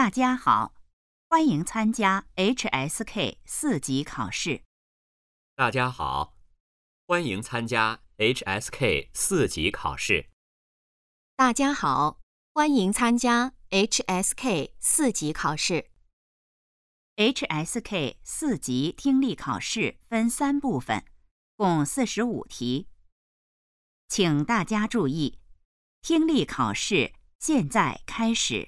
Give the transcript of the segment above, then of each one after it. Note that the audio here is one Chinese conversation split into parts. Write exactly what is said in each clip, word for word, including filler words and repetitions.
大家好，欢迎参加 H S K 四级考试。 大家好，欢迎参加 H S K 四级考试。 大家好，欢迎参加 H S K 四级考试。 H S K 四级听力考试分三部分，共四十五题。请大家注意，听力考试现在开始。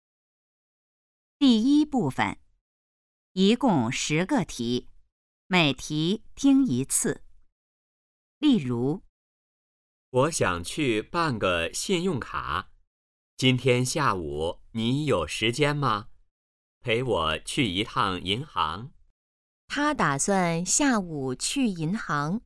第一部分，一共十个题，每题听一次。例如， 我想去办个信用卡，今天下午你有时间吗？陪我去一趟银行。 他打算下午去银行。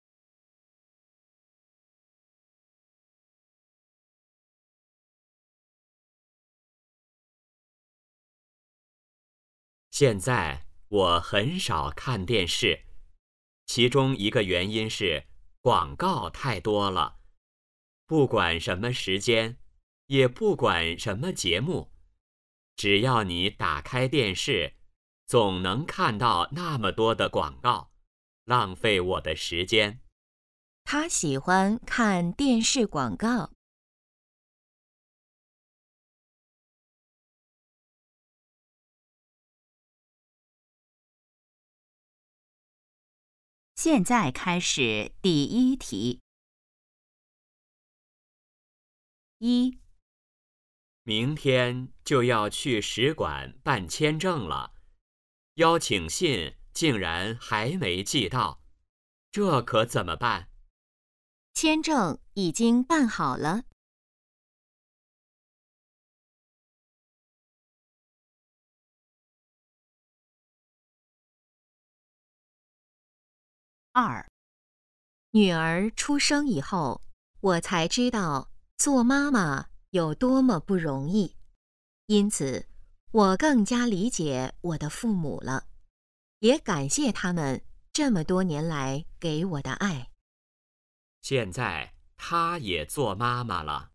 现在我很少看电视，其中一个原因是广告太多了。不管什么时间，也不管什么节目，只要你打开电视，总能看到那么多的广告，浪费我的时间。 他喜欢看电视广告。 现在开始第一题。一， 明天就要去使馆办签证了，邀请信竟然还没寄到，这可怎么办？ 签证已经办好了。 二， 女儿出生以后，我才知道做妈妈有多么不容易，因此我更加理解我的父母了，也感谢他们这么多年来给我的爱。 现在她也做妈妈了。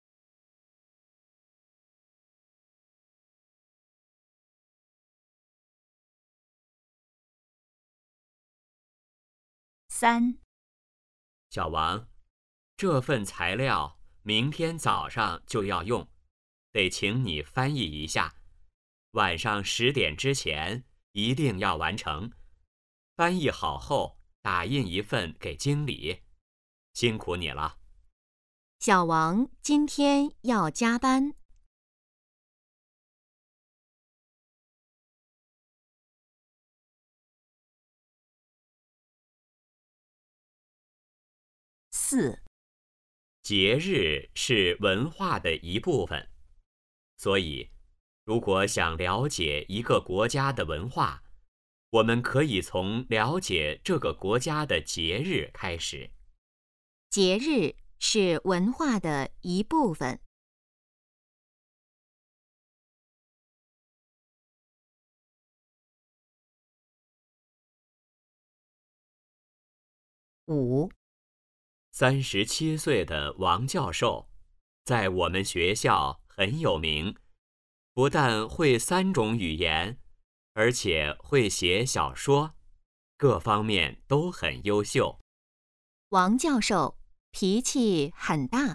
三， 小王，这份材料明天早上就要用，得请你翻译一下，晚上十点之前一定要完成。翻译好后打印一份给经理，辛苦你了。 小王今天要加班。 四， 节日是文化的一部分，所以如果想了解一个国家的文化，我们可以从了解这个国家的节日开始。 节日是文化的一部分。 五， 三十七岁的王教授在我们学校很有名，不但会三种语言，而且会写小说，各方面都很优秀。 王教授脾气很大。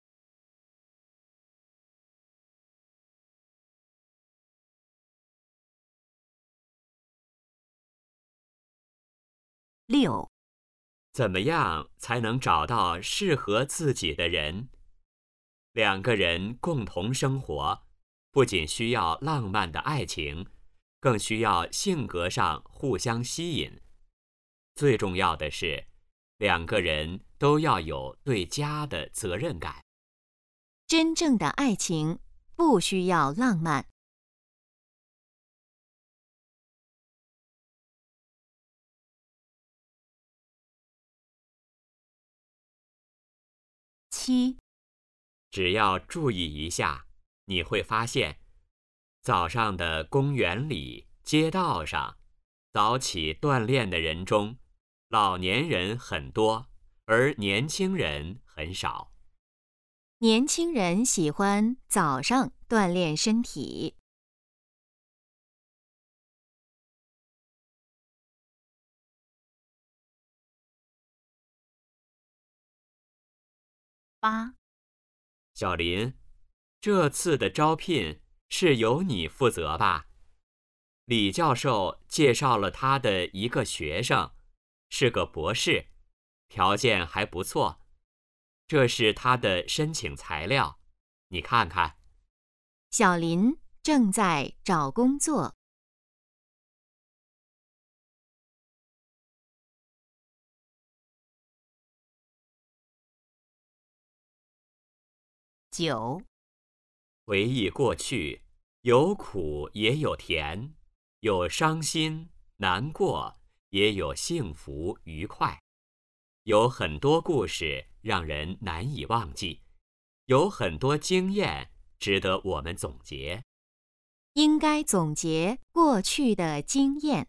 六， 怎么样才能找到适合自己的人？两个人共同生活，不仅需要浪漫的爱情，更需要性格上互相吸引。最重要的是，两个人都要有对家的责任感。 真正的爱情不需要浪漫。 七， 只要注意一下，你会发现，早上的公园里、街道上，早起锻炼的人中，老年人很多，而年轻人很少。 年轻人喜欢早上锻炼身体。 八、 小林，这次的招聘是由你负责吧？李教授介绍了他的一个学生，是个博士，条件还不错。这是他的申请材料，你看看。 小林正在找工作。 九、 回忆过去，有苦也有甜，有伤心难过，也有幸福愉快。有很多故事让人难以忘记，有很多经验值得我们总结。 应该总结过去的经验。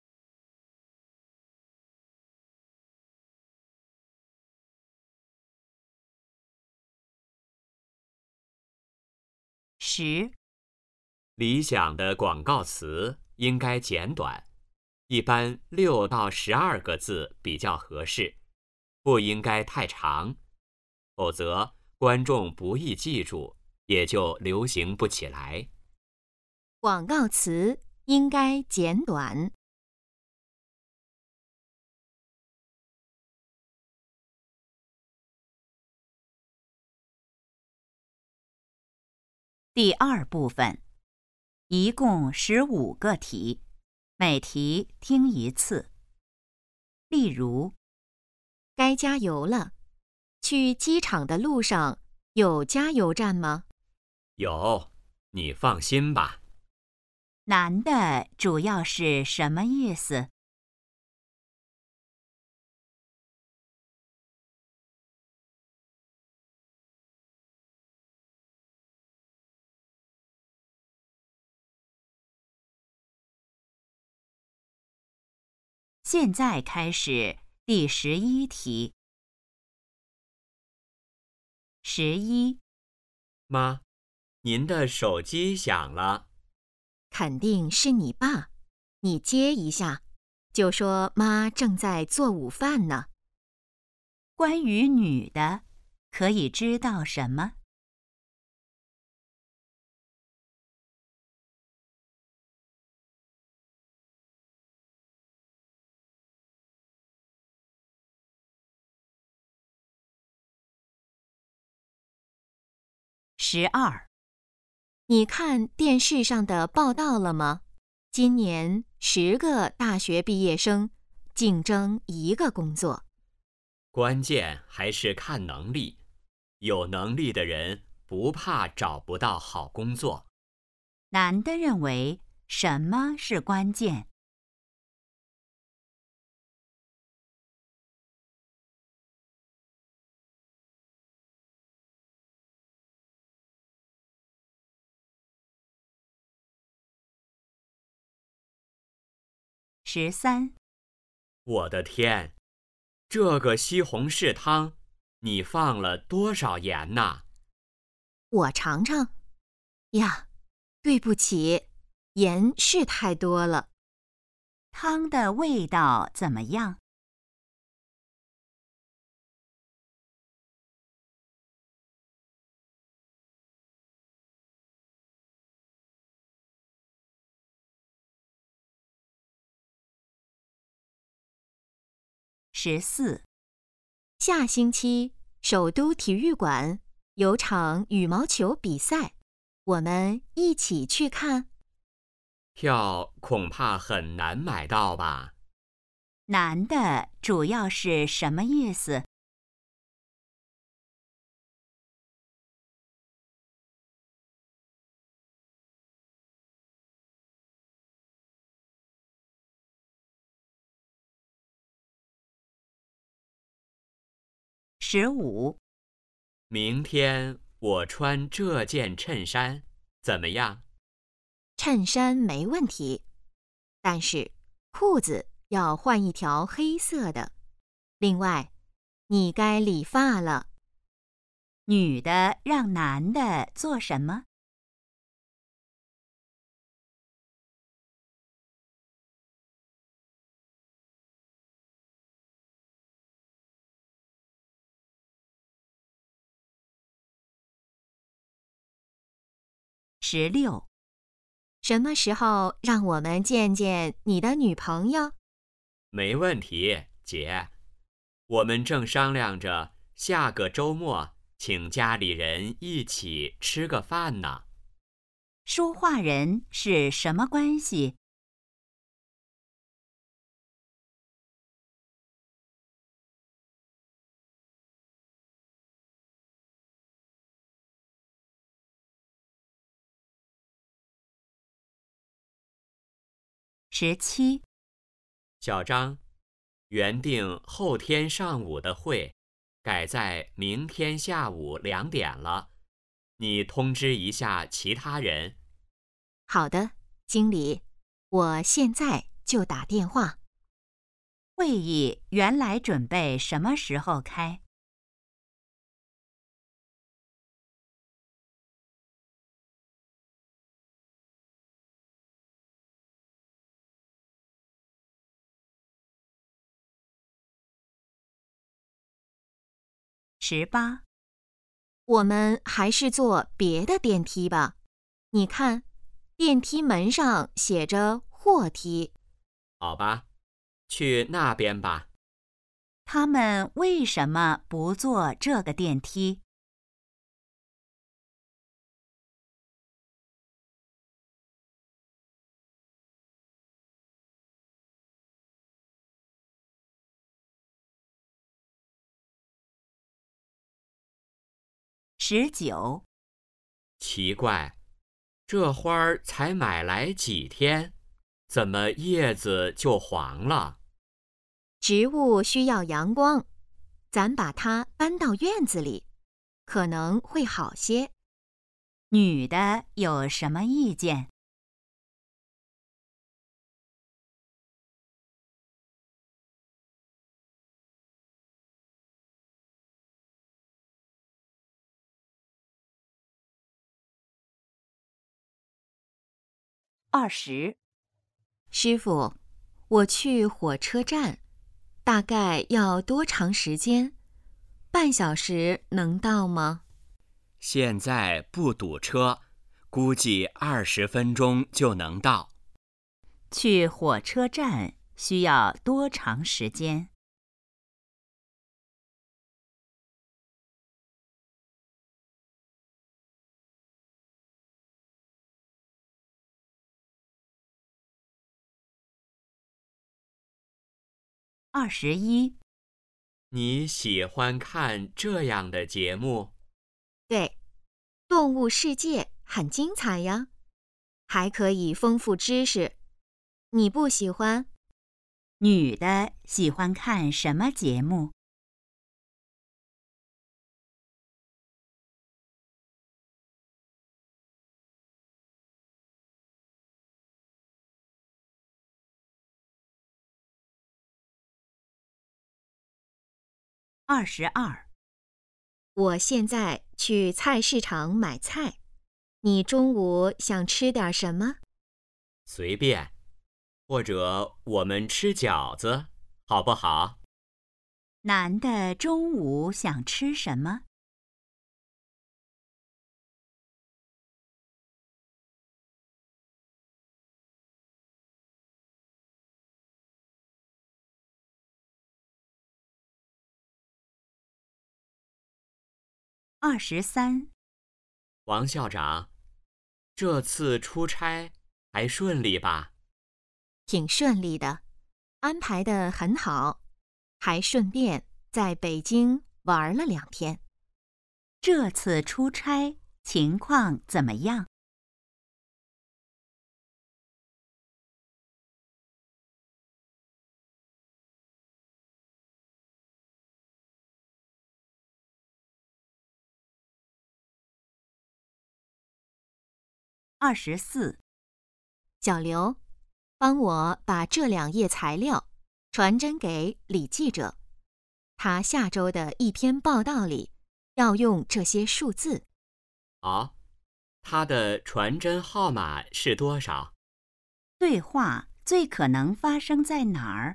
十、 理想的广告词应该简短，一般六到十二个字比较合适，不应该太长，否则观众不易记住，也就流行不起来。 广告词应该简短。 第二部分，一共十五个题，每题听一次。例如， 该加油了。去机场的路上有加油站吗？ 有，你放心吧。 男的主要是什么意思？现在开始第十一题。十一， 妈，您的手机响了。 肯定是你爸，你接一下，就说妈正在做午饭呢。 关于女的，可以知道什么？十二， 你看电视上的报道了吗？今年十个大学毕业生竞争一个工作。 关键还是看能力，有能力的人不怕找不到好工作。 男的认为什么是关键？十三， 我的天，这个西红柿汤，你放了多少盐呐？ 我尝尝。呀，对不起，盐是太多了。 汤的味道怎么样？十四， 下星期首都体育馆有场羽毛球比赛，我们一起去看。 票恐怕很难买到吧？ 男的主要是什么意思？十五， 明天我穿这件衬衫，怎么样？ 衬衫没问题，但是裤子要换一条黑色的。另外，你该理发了。 女的让男的做什么？ 十六。 什么时候让我们见见你的女朋友？ 没问题，姐。我们正商量着下个周末请家里人一起吃个饭呢。 说话人是什么关系？十七。 小张，原定后天上午的会，改在明天下午两点了。你通知一下其他人。 好的，经理，我现在就打电话。 会议原来准备什么时候开？十八。 我们还是坐别的电梯吧。你看，电梯门上写着货梯。 好吧，去那边吧。 他们为什么不坐这个电梯？十九。 奇怪，这花儿才买来几天，怎么叶子就黄了？ 植物需要阳光，咱把它搬到院子里，可能会好些。 女的有什么意见？二十。 师傅，我去火车站，大概要多长时间？半小时能到吗？ 现在不堵车，估计二十分钟就能到。 去火车站需要多长时间？二十一。 你喜欢看这样的节目？ 对，动物世界很精彩呀，还可以丰富知识。你不喜欢？ 女的喜欢看什么节目？二十二。 我现在去菜市场买菜，你中午想吃点什么？ 随便，或者我们吃饺子，好不好？ 男的中午想吃什么？二十三。 王校长，这次出差还顺利吧？ 挺顺利的，安排得很好，还顺便在北京玩了两天。 这次出差情况怎么样？二十四。 小刘，帮我把这两页材料传真给李记者，他下周的一篇报道里要用这些数字。 好，他的传真号码是多少？ 对话最可能发生在哪儿？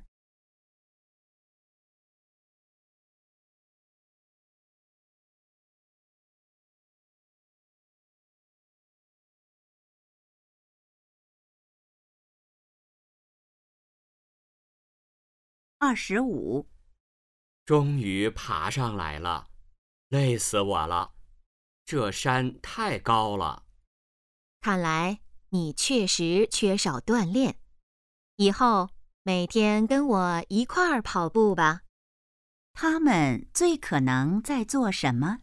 二十五。 终于爬上来了，累死我了，这山太高了。 看来你确实缺少锻炼，以后每天跟我一块儿跑步吧。 他们最可能在做什么？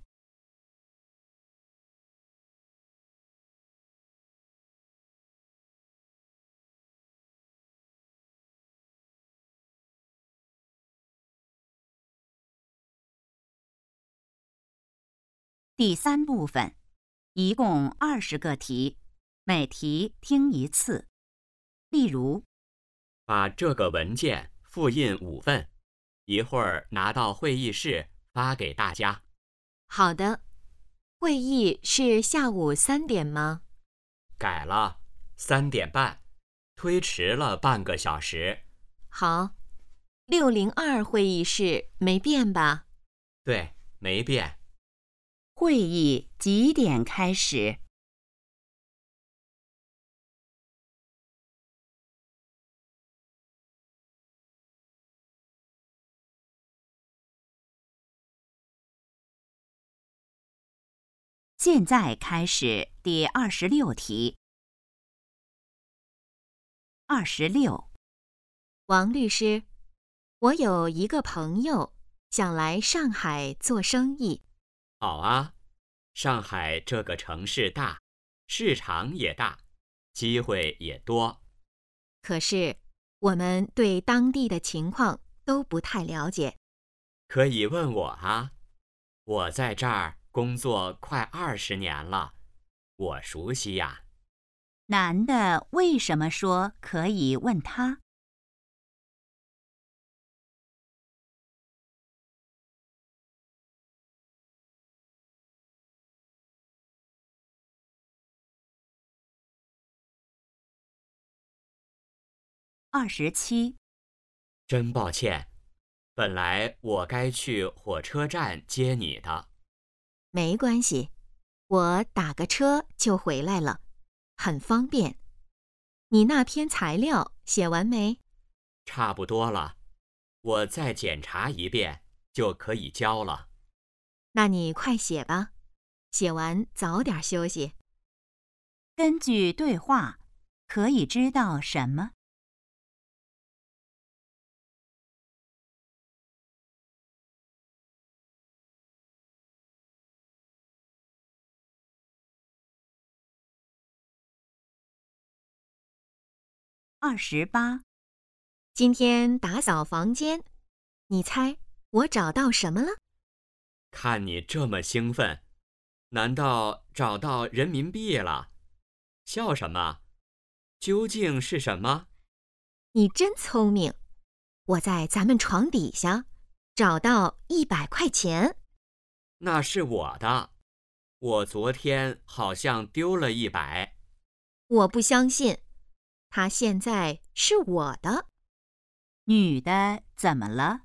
第三部分，一共二十个题，每题听一次。例如， 把这个文件复印五份，一会儿拿到会议室发给大家。 好的，会议是下午三点吗？ 改了，三点半，推迟了半个小时。 好，六零二会议室没变吧？ 对，没变。 会议几点开始？现在开始第二十六题。二十六， 王律师，我有一个朋友想来上海做生意。 好啊，上海这个城市大，市场也大，机会也多。 可是我们对当地的情况都不太了解。 可以问我啊，我在这儿工作快二十年了，我熟悉呀。 男的为什么说可以问他？二十七， 真抱歉，本来我该去火车站接你的。 没关系，我打个车就回来了，很方便。你那篇材料写完没？ 差不多了，我再检查一遍就可以交了。 那你快写吧，写完早点休息。 根据对话，可以知道什么？二十八， 今天打扫房间，你猜我找到什么了？ 看你这么兴奋，难道找到人民币了？笑什么？究竟是什么？ 你真聪明，我在咱们床底下找到一百块钱。 那是我的，我昨天好像丢了一百。 我不相信，它现在是我的。 女的怎么了？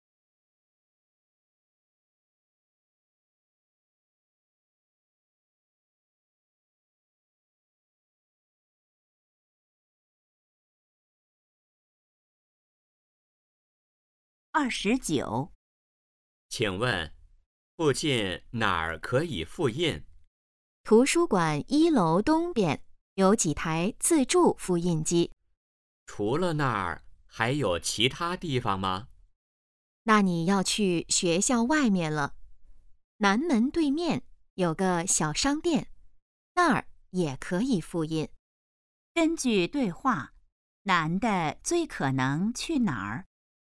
二十九， 请问，附近哪儿可以复印？ 图书馆一楼东边有几台自助复印机。 除了那儿，还有其他地方吗？ 那你要去学校外面了，南门对面有个小商店，那儿也可以复印。 根据对话，男的最可能去哪儿？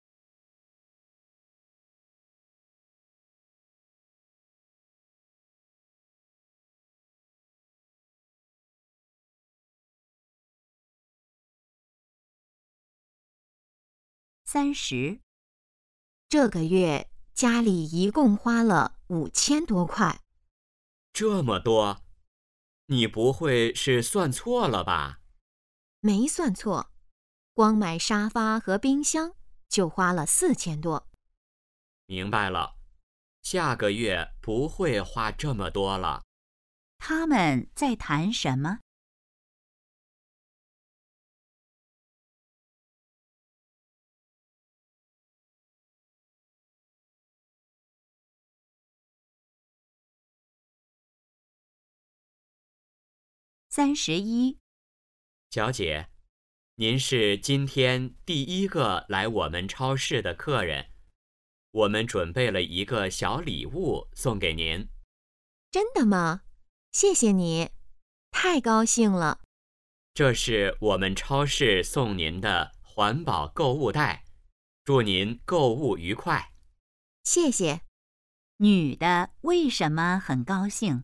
三十， 这个月家里一共花了五千多块。 这么多，你不会是算错了吧？ 没算错，光买沙发和冰箱就花了四千多。 明白了，下个月不会花这么多了。 他们在谈什么？ 三十一， 小姐，您是今天第一个来我们超市的客人，我们准备了一个小礼物送给您。 真的吗？谢谢你，太高兴了。 这是我们超市送您的环保购物袋，祝您购物愉快。 谢谢。 女的为什么很高兴？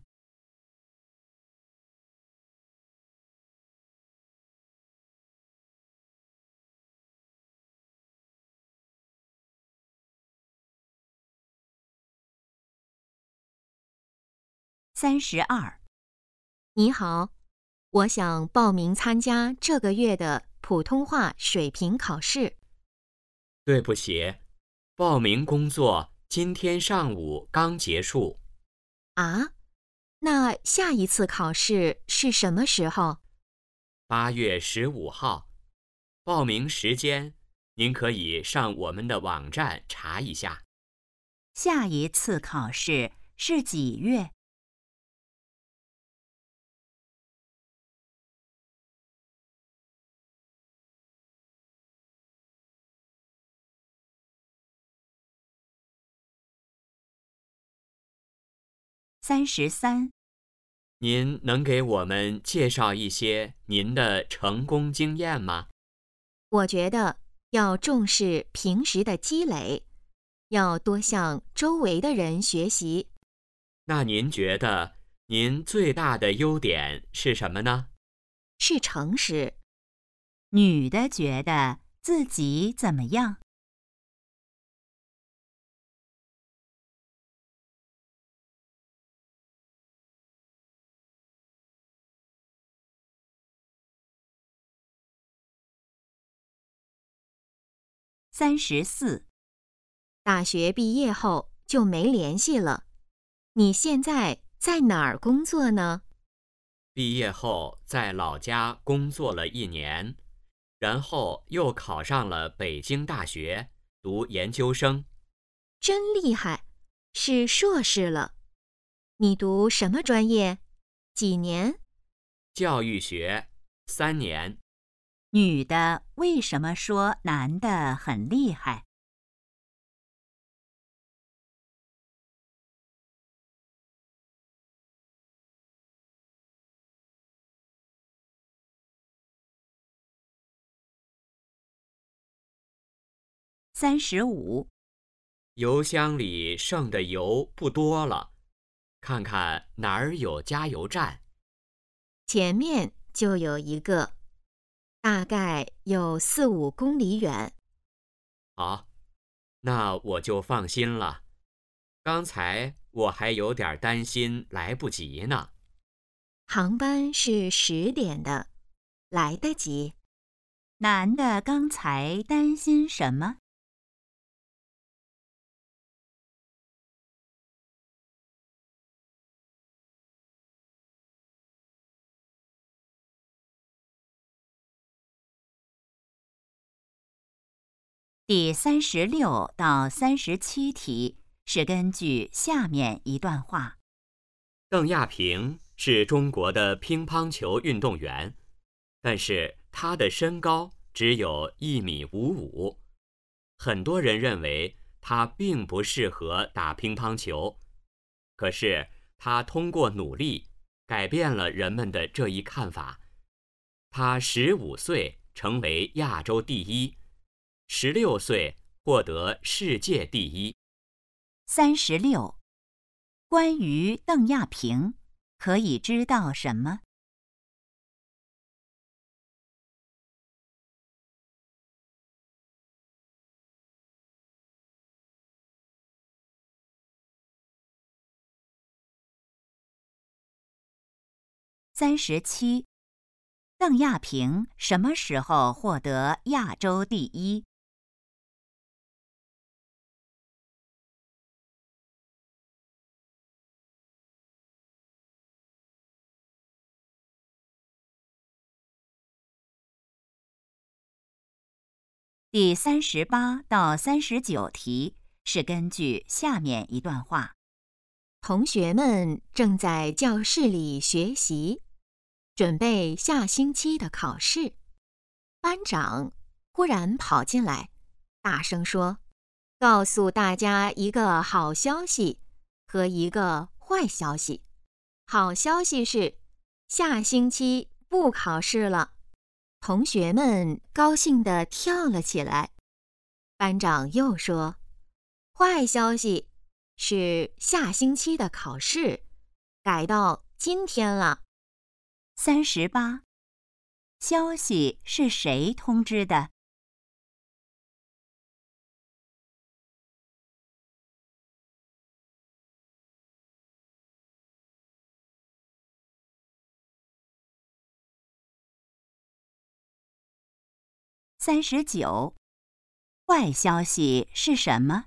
三十二， 你好，我想报名参加这个月的普通话水平考试。 对不起，报名工作今天上午刚结束。 啊？那下一次考试是什么时候？ 八月十五号，报名时间您可以上我们的网站查一下。 下一次考试是几月？三十三， 您能给我们介绍一些您的成功经验吗？ 我觉得要重视平时的积累，要多向周围的人学习。 那您觉得您最大的优点是什么呢？ 是诚实。 女的觉得自己怎么样？三十四， 大学毕业后就没联系了。你现在在哪儿工作呢？ 毕业后在老家工作了一年，然后又考上了北京大学读研究生。 真厉害，是硕士了。你读什么专业？几年？ 教育学，三年。 女的为什么说男的很厉害？三十五， 油箱里剩的油不多了，看看哪儿有加油站。 前面就有一个，大概有四五公里远。 好，那我就放心了。刚才我还有点担心来不及呢。 航班是十点的，来得及。 男的刚才担心什么？第三十六到三十七题是根据下面一段话。 邓亚萍是中国的乒乓球运动员，但是她的身高只有一米五五，很多人认为她并不适合打乒乓球。可是她通过努力改变了人们的这一看法。她十五岁成为亚洲第一，十六岁获得世界第一。 三十六，关于邓亚萍，可以知道什么？三十七，邓亚萍什么时候获得亚洲第一？第三十八到三十九题是根据下面一段话。 同学们正在教室里学习。 准备下星期的考试。班长忽然跑进来，大声说：“告诉大家一个好消息和一个坏消息。好消息是，下星期不考试了。”同学们高兴地跳了起来。班长又说：“坏消息是，下星期的考试改到今天了。” 三十八，消息是谁通知的？三十九，坏消息是什么？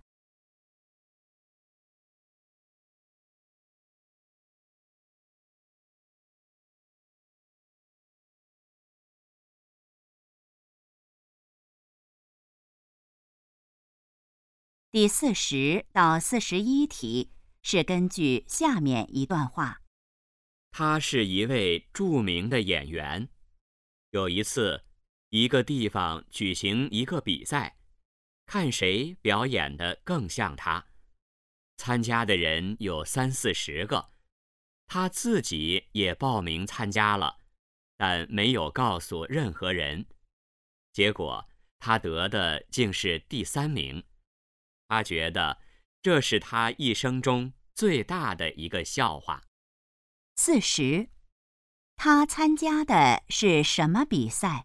第四十到四十一题是根据下面一段话。 他是一位著名的演员。有一次，一个地方举行一个比赛，看谁表演得更像他。参加的人有三四十个，他自己也报名参加了，但没有告诉任何人。结果他得的竟是第三名。他觉得这是他一生中最大的一个笑话。 四十，他参加的是什么比赛？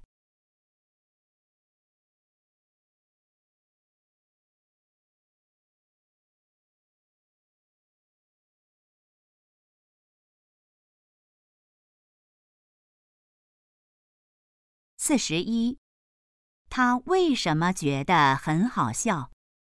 四十一，他为什么觉得很好笑？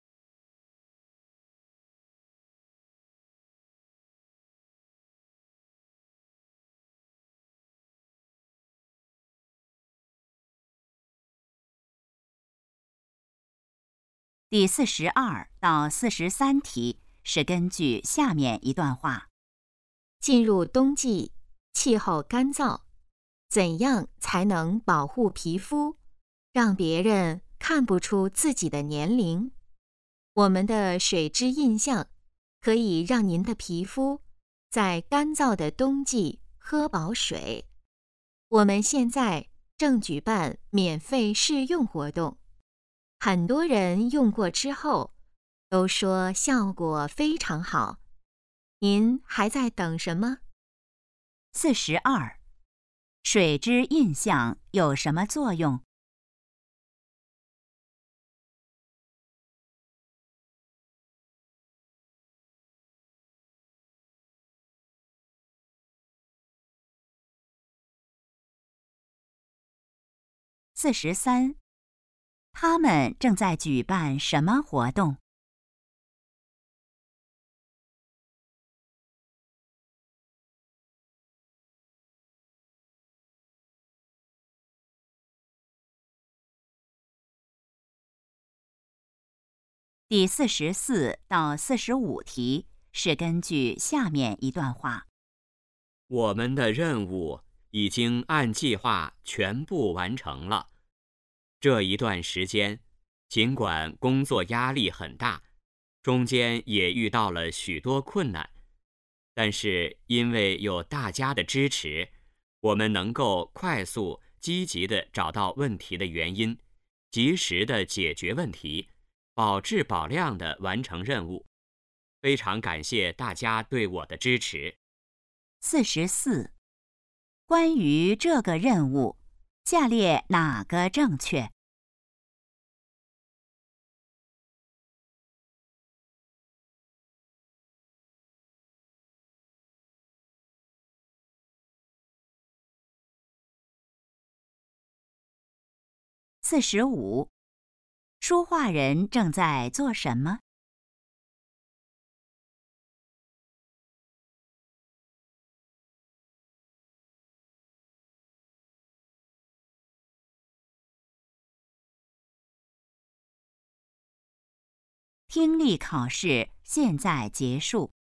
第四十二到四十三题是根据下面一段话。 进入冬季，气候干燥，怎样才能保护皮肤，让别人看不出自己的年龄？我们的水之印象可以让您的皮肤在干燥的冬季喝饱水。我们现在正举办免费试用活动，很多人用过之后都说效果非常好。您还在等什么？ 四十二，水之印象有什么作用？四十三，他们正在举办什么活动？第四十四到四十五题是根据下面一段话。 我们的任务已经按计划全部完成了。这一段时间，尽管工作压力很大，中间也遇到了许多困难，但是因为有大家的支持，我们能够快速、积极地找到问题的原因，及时地解决问题，保质保量地完成任务。非常感谢大家对我的支持。 四十四，关于这个任务，下列哪个正确？四十五，说话人正在做什么？听力考试现在结束。